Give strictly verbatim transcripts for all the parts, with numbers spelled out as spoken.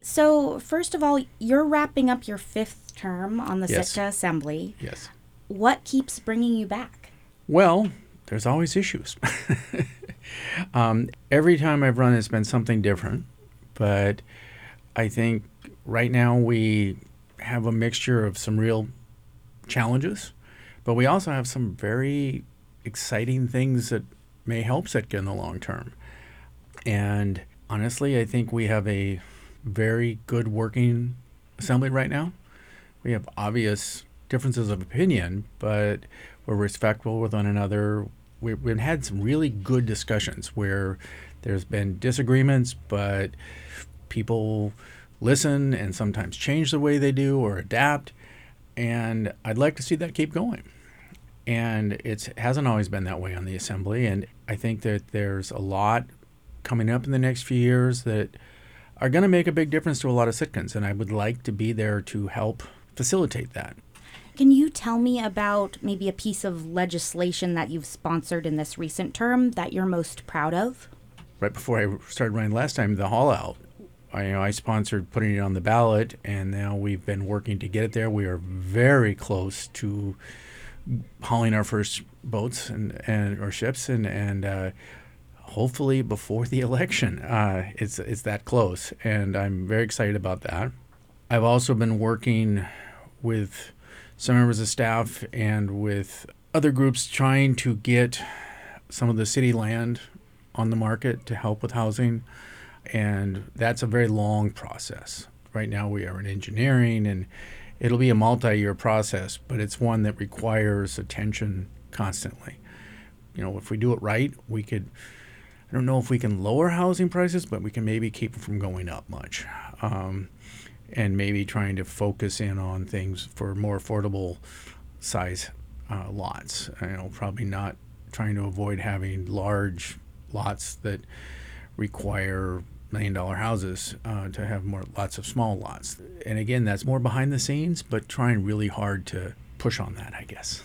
So, first of all, you're wrapping up your fifth term on the Yes. Sitka Assembly. Yes. What keeps bringing you back? Well, there's always issues. um, every time I've run, it's been something different. But I think right now we have a mixture of some real challenges, but we also have some very exciting things that may help Sitka in the long term. And honestly, I think we have a very good working assembly right now. We have obvious differences of opinion, but we're respectful with one another. We, we've had some really good discussions where there's been disagreements, but people listen and sometimes change the way they do or adapt. And I'd like to see that keep going. And it hasn't always been that way on the assembly. And I think that there's a lot coming up in the next few years that are going to make a big difference to a lot of Sitkans. And I would like to be there to help facilitate that. Can you tell me about maybe a piece of legislation that you've sponsored in this recent term that you're most proud of? Right before I started running last time, the haul out, I, you know, I sponsored putting it on the ballot, and now we've been working to get it there. We are very close to hauling our first boats and, and or ships, and and uh, hopefully before the election. Uh, it's it's that close, and I'm very excited about that. I've also been working with some members of staff and with other groups trying to get some of the city land on the market to help with housing. And that's a very long process. Right now we are in engineering, and it'll be a multi-year process, but it's one that requires attention constantly. You know, if we do it right, we could, I don't know if we can lower housing prices, but we can maybe keep them from going up much. Um, and maybe trying to focus in on things for more affordable size uh, lots. You know, probably not trying to avoid having large lots that require million dollar houses uh, to have more lots of small lots. And again, that's more behind the scenes, but trying really hard to push on that, I guess.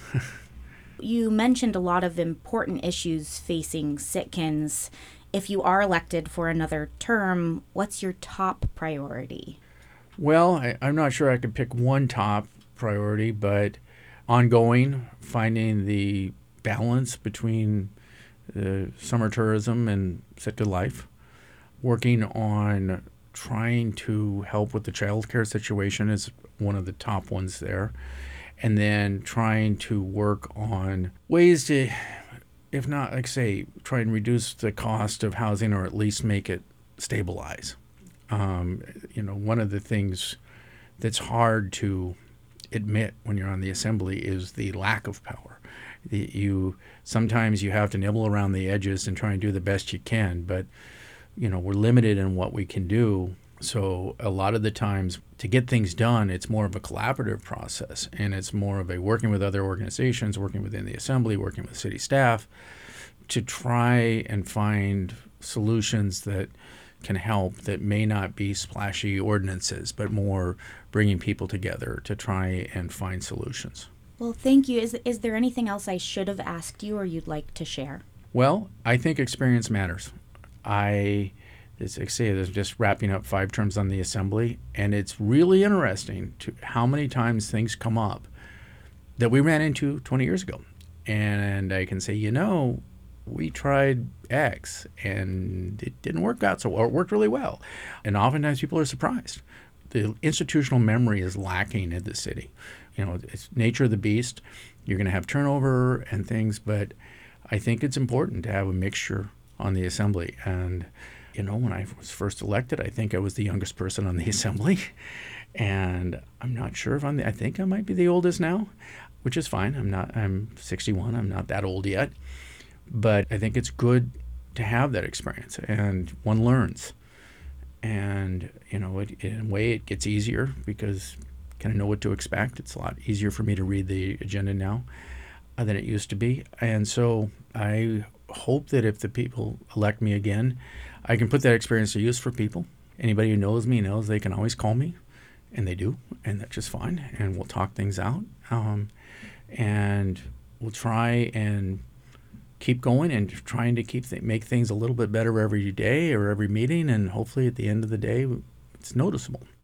You mentioned a lot of important issues facing Sitkans. If you are elected for another term, what's your top priority? Well, I, I'm not sure I could pick one top priority, but ongoing, finding the balance between the summer tourism and Sitka life, working on trying to help with the childcare situation is one of the top ones there, and then trying to work on ways to, if not, like say, try and reduce the cost of housing or at least make it stabilize. Um, you know, one of the things that's hard to admit when you're on the assembly is the lack of power. The, you sometimes you have to nibble around the edges and try and do the best you can, but you know, we're limited in what we can do. So a lot of the times to get things done, it's more of a collaborative process, and it's more of a working with other organizations, working within the assembly, working with city staff to try and find solutions that can help that may not be splashy ordinances, but more bringing people together to try and find solutions. Well, thank you. Is, is there anything else I should have asked you or you'd like to share? Well, I think experience matters. I, as I say, there's just wrapping up five terms on the assembly, and it's really interesting to how many times things come up that we ran into twenty years ago. And I can say, you know, we tried X and it didn't work out so well, or it worked really well. And oftentimes people are surprised. The institutional memory is lacking in the city. You know, it's nature of the beast. You're going to have turnover and things, but I think it's important to have a mixture on the assembly. And, you know, when I was first elected, I think I was the youngest person on the assembly. And I'm not sure if I'm the, I think I might be the oldest now, which is fine. I'm not, I'm sixty-one. I'm not that old yet. But I think it's good to have that experience, and one learns. And, you know, it, in a way it gets easier because you kind of know what to expect. It's a lot easier for me to read the agenda now uh, than it used to be. And so I hope that if the people elect me again, I can put that experience to use for people. Anybody who knows me knows they can always call me, and they do, and that's just fine. And we'll talk things out. Um, and we'll try and keep going and trying to keep th- make things a little bit better every day or every meeting, and hopefully at the end of the day it's noticeable.